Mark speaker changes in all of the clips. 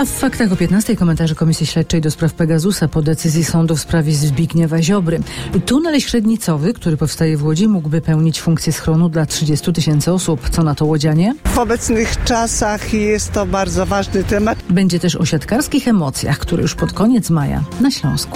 Speaker 1: A w faktach o 15:00 komentarze Komisji Śledczej do spraw Pegasusa po decyzji sądu w sprawie Zbigniewa Ziobry. Tunel średnicowy, który powstaje w Łodzi, mógłby pełnić funkcję schronu dla 30 000 osób. Co na to łodzianie?
Speaker 2: W obecnych czasach jest to bardzo ważny temat.
Speaker 1: Będzie też o siatkarskich emocjach, które już pod koniec maja na Śląsku.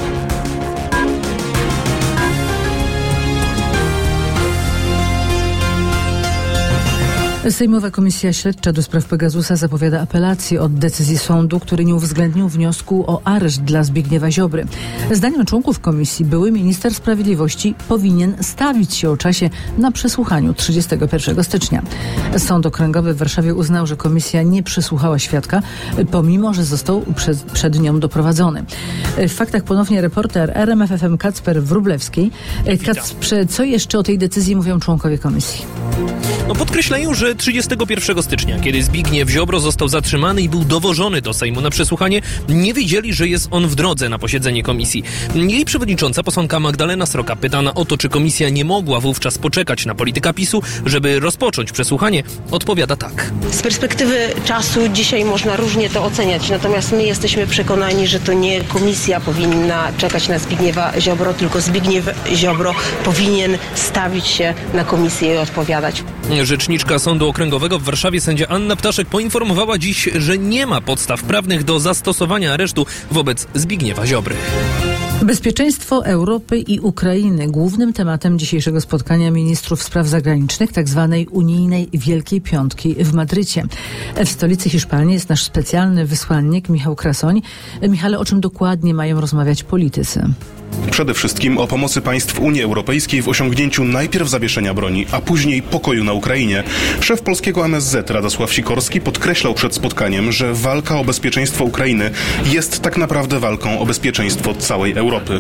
Speaker 1: Sejmowa Komisja Śledcza do spraw Pegasusa zapowiada apelację od decyzji sądu, który nie uwzględnił wniosku o areszt dla Zbigniewa Ziobry. Zdaniem członków komisji były minister sprawiedliwości powinien stawić się o czasie na przesłuchaniu 31 stycznia. Sąd Okręgowy w Warszawie uznał, że komisja nie przesłuchała świadka, pomimo że został przed nią doprowadzony. W faktach ponownie reporter RMF FM Kacper Wróblewski. Kacprze, co jeszcze o tej decyzji mówią członkowie komisji?
Speaker 3: Podkreślają, że 31 stycznia, kiedy Zbigniew Ziobro został zatrzymany i był dowożony do Sejmu na przesłuchanie, nie wiedzieli, że jest on w drodze na posiedzenie komisji. Jej przewodnicząca, posłanka Magdalena Sroka, pytana o to, czy komisja nie mogła wówczas poczekać na polityka PiS-u, żeby rozpocząć przesłuchanie, odpowiada tak.
Speaker 4: Z perspektywy czasu dzisiaj można różnie to oceniać, natomiast my jesteśmy przekonani, że to nie komisja powinna czekać na Zbigniewa Ziobro, tylko Zbigniew Ziobro powinien stawić się na komisję i odpowiadać.
Speaker 3: Rzeczniczka Sądu Okręgowego w Warszawie sędzia Anna Ptaszek poinformowała dziś, że nie ma podstaw prawnych do zastosowania aresztu wobec Zbigniewa Ziobry.
Speaker 1: Bezpieczeństwo Europy i Ukrainy. Głównym tematem dzisiejszego spotkania ministrów spraw zagranicznych tzw. unijnej Wielkiej Piątki w Madrycie. W stolicy Hiszpanii jest nasz specjalny wysłannik Michał Krasoń. Michale, o czym dokładnie mają rozmawiać politycy?
Speaker 5: Przede wszystkim o pomocy państw Unii Europejskiej w osiągnięciu najpierw zawieszenia broni, a później pokoju na Ukrainie. Szef polskiego MSZ Radosław Sikorski podkreślał przed spotkaniem, że walka o bezpieczeństwo Ukrainy jest tak naprawdę walką o bezpieczeństwo całej Europy.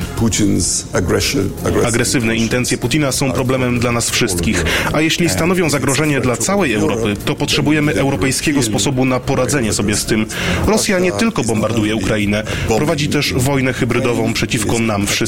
Speaker 5: Agresywne intencje Putina są problemem dla nas wszystkich, a jeśli stanowią zagrożenie dla całej Europy, to potrzebujemy europejskiego sposobu na poradzenie sobie z tym. Rosja nie tylko bombarduje Ukrainę, prowadzi też wojnę hybrydową przeciwko nam wszystkim.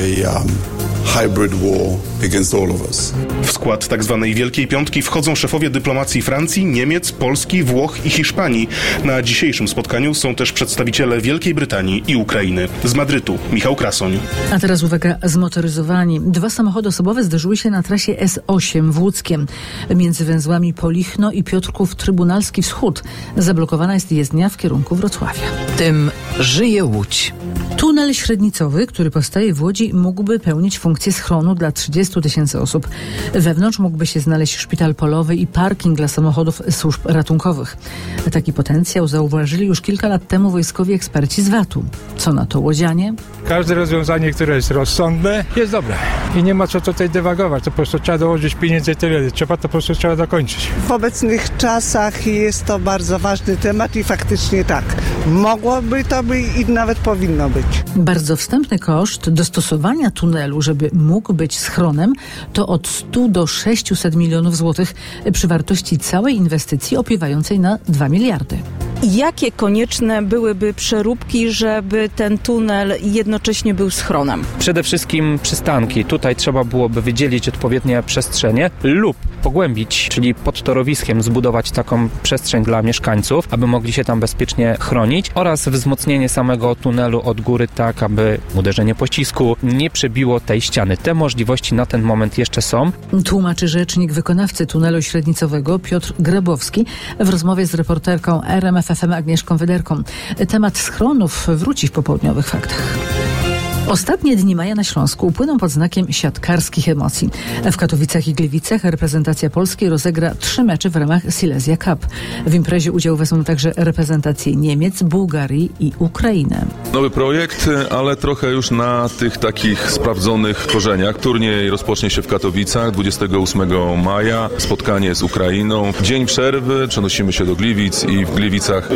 Speaker 5: W skład tzw. Wielkiej Piątki wchodzą szefowie dyplomacji Francji, Niemiec, Polski, Włoch i Hiszpanii. Na dzisiejszym spotkaniu są też przedstawiciele Wielkiej Brytanii i Ukrainy. Z Madrytu Michał Krasoń.
Speaker 1: A teraz uwaga, zmotoryzowani. 2 samochody osobowe zderzyły się na trasie S8 w Łódzkiem. Między węzłami Polichno i Piotrków Trybunalski Wschód zablokowana jest jezdnia w kierunku Wrocławia.
Speaker 6: Tym żyje Łódź.
Speaker 1: Tunel średnicowy, który powstaje w Łodzi, mógłby pełnić funkcję schronu dla 30 000 osób. Wewnątrz mógłby się znaleźć szpital polowy i parking dla samochodów służb ratunkowych. Taki potencjał zauważyli już kilka lat temu wojskowi eksperci z VAT-u. Co na to łodzianie?
Speaker 7: Każde rozwiązanie, które jest rozsądne, jest dobre. I nie ma co tutaj dywagować. To po prostu trzeba dołożyć pieniędzy i tyle. Trzeba to po prostu dokończyć.
Speaker 2: W obecnych czasach jest to bardzo ważny temat i faktycznie tak. Mogłoby to być i nawet powinno być.
Speaker 1: Bardzo wstępny koszt dostosowania tunelu, żeby mógł być schronem, to od 100 do 600 milionów złotych przy wartości całej inwestycji opiewającej na 2 miliardy.
Speaker 8: Jakie konieczne byłyby przeróbki, żeby ten tunel jednocześnie był schronem?
Speaker 9: Przede wszystkim przystanki. Tutaj trzeba byłoby wydzielić odpowiednie przestrzenie lub pogłębić, czyli pod torowiskiem zbudować taką przestrzeń dla mieszkańców, aby mogli się tam bezpiecznie chronić, oraz wzmocnienie samego tunelu od góry tak, aby uderzenie pocisku nie przebiło tej ściany. Te możliwości na ten moment jeszcze są.
Speaker 1: Tłumaczy rzecznik wykonawcy tunelu średnicowego Piotr Grabowski w rozmowie z reporterką RMF FM Agnieszką Wyderką. Temat schronów wróci w popołudniowych faktach. Ostatnie dni maja na Śląsku upłyną pod znakiem siatkarskich emocji. W Katowicach i Gliwicach reprezentacja Polski rozegra 3 mecze w ramach Silesia Cup. W imprezie udział wezmą także reprezentacje Niemiec, Bułgarii i Ukrainy.
Speaker 10: Nowy projekt, ale trochę już na tych takich sprawdzonych korzeniach. Turniej rozpocznie się w Katowicach 28 maja. Spotkanie z Ukrainą. Dzień przerwy, przenosimy się do Gliwic i w Gliwicach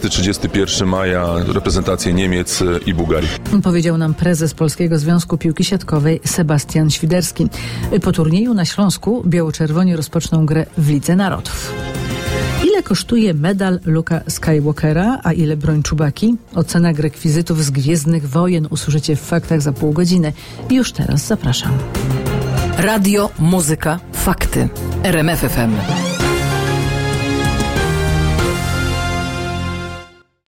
Speaker 10: 30-31 maja reprezentacje Niemiec i Bułgarii.
Speaker 1: Powiedział nam prezes Polskiego Związku Piłki Siatkowej Sebastian Świderski. Po turnieju na Śląsku biało-czerwoni rozpoczną grę w Lidze Narodów. Ile kosztuje medal Luke'a Skywalkera, a ile broń Czubaki? Ocena rekwizytów z Gwiezdnych Wojen usłyszycie w faktach za pół godziny. I już teraz zapraszam.
Speaker 6: Radio, muzyka, fakty. RMF FM.